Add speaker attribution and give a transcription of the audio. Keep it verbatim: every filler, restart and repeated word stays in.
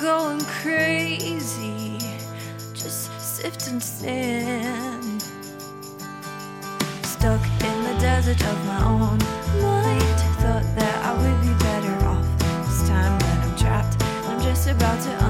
Speaker 1: going crazy, just sifting sand. Stuck in the desert of my own mind, thought that I would be better off this time, but I'm trapped and I'm just about to